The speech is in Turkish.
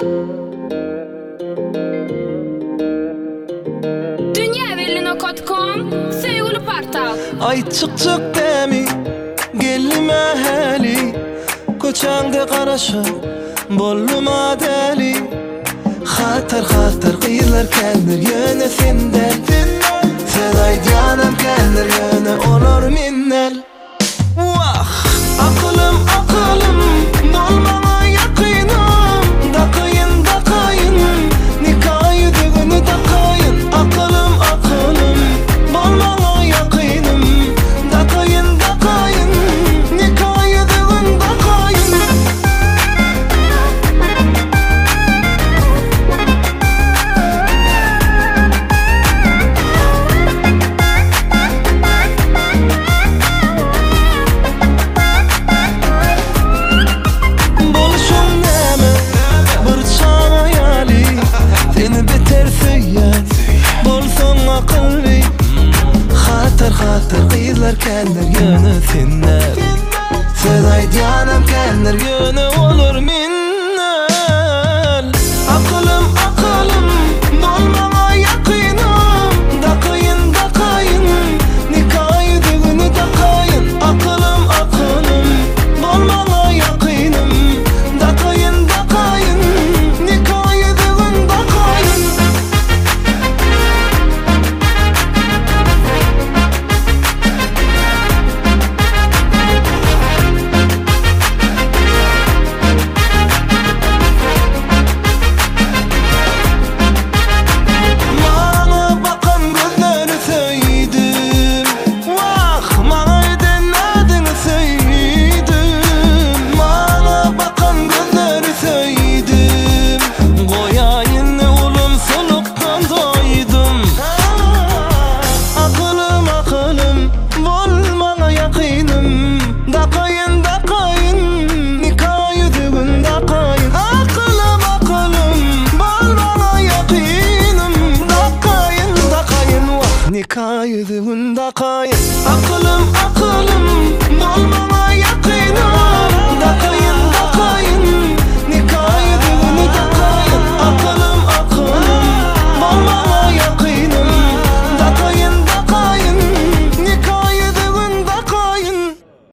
Dünyavelino.com Sevgili Partal. Ay çık demi gelme hali koçangda qarasha bolluma deli Xatar qiylar keldir yana senden Seday canım keldir yana olur minnel Vah aqlım bolmana yaqinim Daqayın nikayı düğünü daqayın Aqlım bolmana yaqinim Daqayın nikayı düğün daqayın Xatar qiylar keldir yana senden Seday canım keldir yana